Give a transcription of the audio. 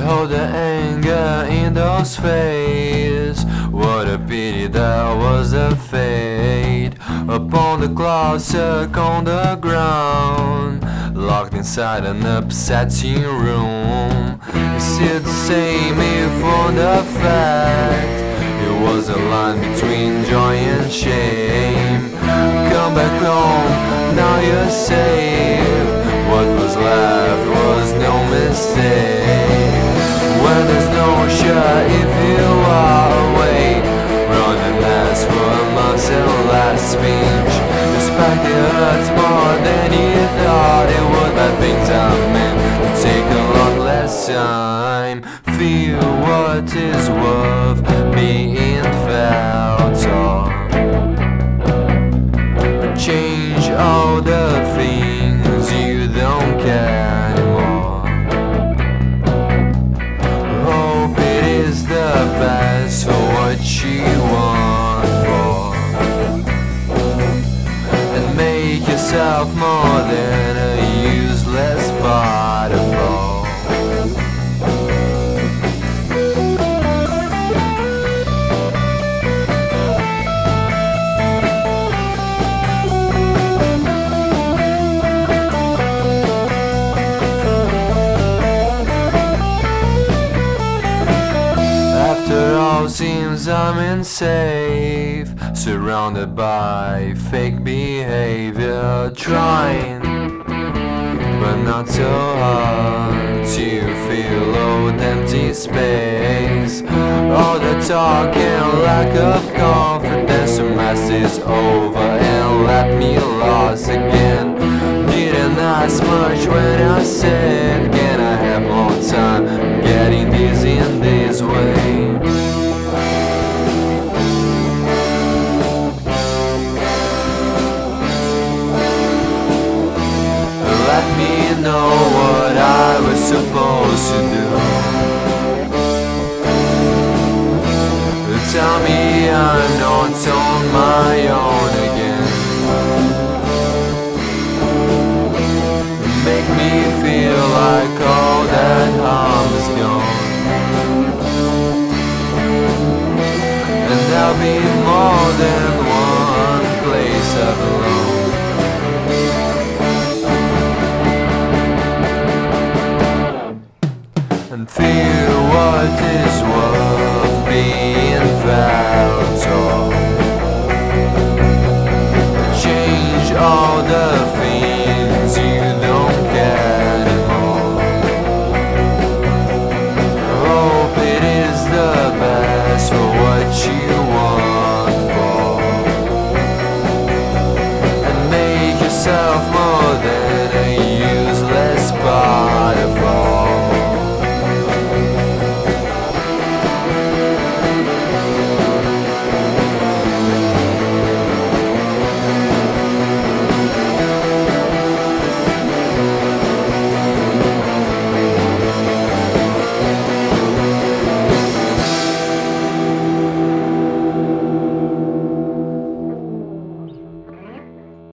Behold the anger in those faces. What a pity that was the fate. Upon the clouds stuck on the ground, locked inside an upsetting room. It's still the same if for the fact it was a line between joy and shame. Come back home, now you're safe. What was left was no mistake. When there's no sure if you are away, run and ask for a month's last speech. Despite it hurts more than you thought it would, bad things are meant to take a lot less time. Feel what is worth being felt of. Change all the things you don't care anymore. Hope it is the best for what you want for, and make yourself more than a useless part of all. After all seems I'm unsafe, surrounded by fake behavior, trying but not so hard to fill old empty space. All the talk and lack of confidence, the mess is over and left me lost again. Didn't ask much when I said, can I have more time? I'm getting dizzy in this way. Let me know what I was supposed to do. Tell me I'm not on my own again. Make me feel like all that harm is gone, and there'll be more than one place I belong. And feel what is worth being found.